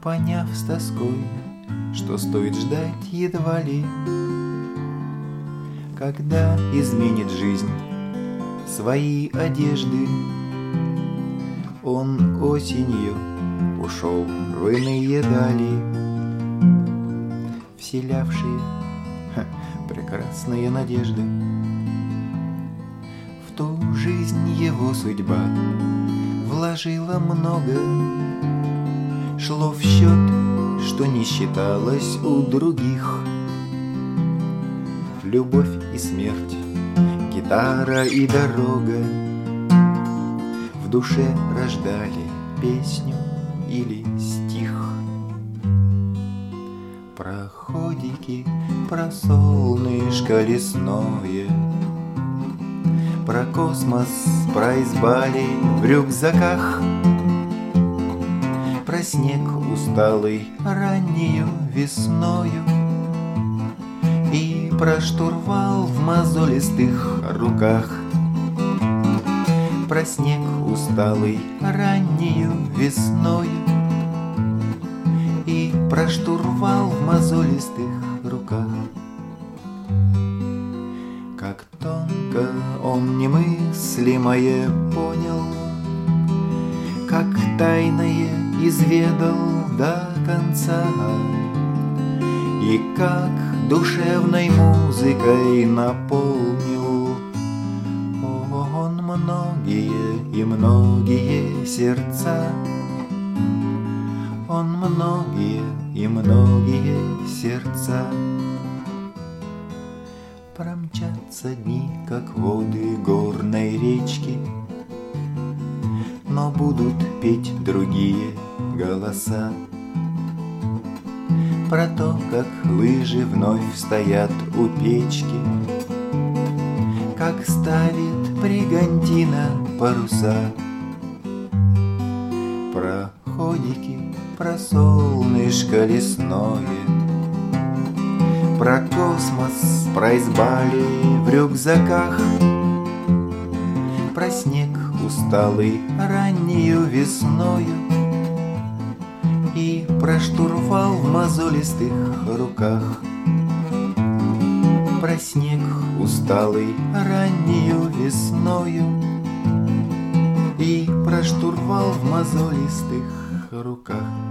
поняв с тоской, что стоит ждать едва ли, когда изменит жизнь свои одежды. Он осенью ушел в иные дали, вселявшие прекрасные надежды. В ту жизнь его судьба вложила много, шло в счет, что не считалось у других. Любовь и смерть, гитара и дорога в душе рождали песню или стих. Про ходики, про солнышко лесное, про космос, про избали в рюкзаках, про снег усталый раннею весною и про штурвал в мозолистых руках. Про снег усталый раннею весною и про штурвал в мозолистых руках. Как тонко он немыслимое понял, как тайное изведал до конца, и как душевной музыкой наполнил он многие и многие сердца. Он многие и многие сердца. Промчатся дни, как воды горной речки, но будут петь другие голоса. Про то, как лыжи вновь стоят у печки, как ставит бригантина паруса. Про ходики, про солнышко лесное, про космос, про избали в рюкзаках, про снег усталый раннею весною и про штурвал в мозолистых руках. Про снег усталый раннею весною и про штурвал в мозолистых руках.